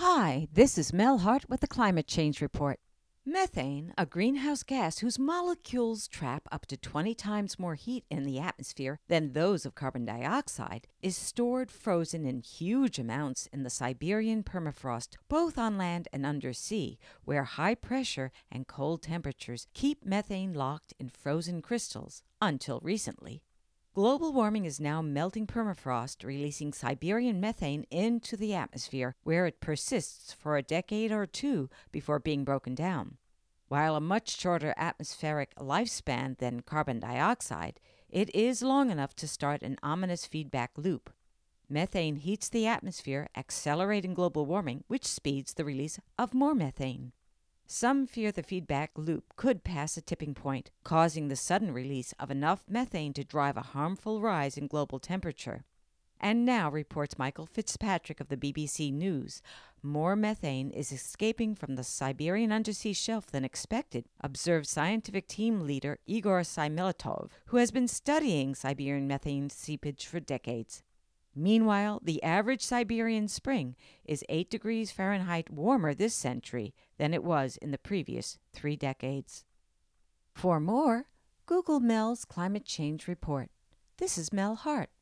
Hi, this is Mel Hart with the Climate Change Report. Methane, a greenhouse gas whose molecules trap up to 20 times more heat in the atmosphere than those of carbon dioxide, is stored frozen in huge amounts in the Siberian permafrost, both on land and undersea, where high pressure and cold temperatures keep methane locked in frozen crystals until recently. Global warming is now melting permafrost, releasing Siberian methane into the atmosphere, where it persists for a decade or two before being broken down. While a much shorter atmospheric lifespan than carbon dioxide, it is long enough to start an ominous feedback loop. Methane heats the atmosphere, accelerating global warming, which speeds the release of more methane. Some fear the feedback loop could pass a tipping point, causing the sudden release of enough methane to drive a harmful rise in global temperature. And now, reports Michael Fitzpatrick of the BBC News, more methane is escaping from the Siberian undersea shelf than expected, observed scientific team leader Igor Semiletov, who has been studying Siberian methane seepage for decades. Meanwhile, the average Siberian spring is 8 degrees Fahrenheit warmer this century than it was in the previous 3 decades. For more, Google Mel's Climate Change Report. This is Mel Hart.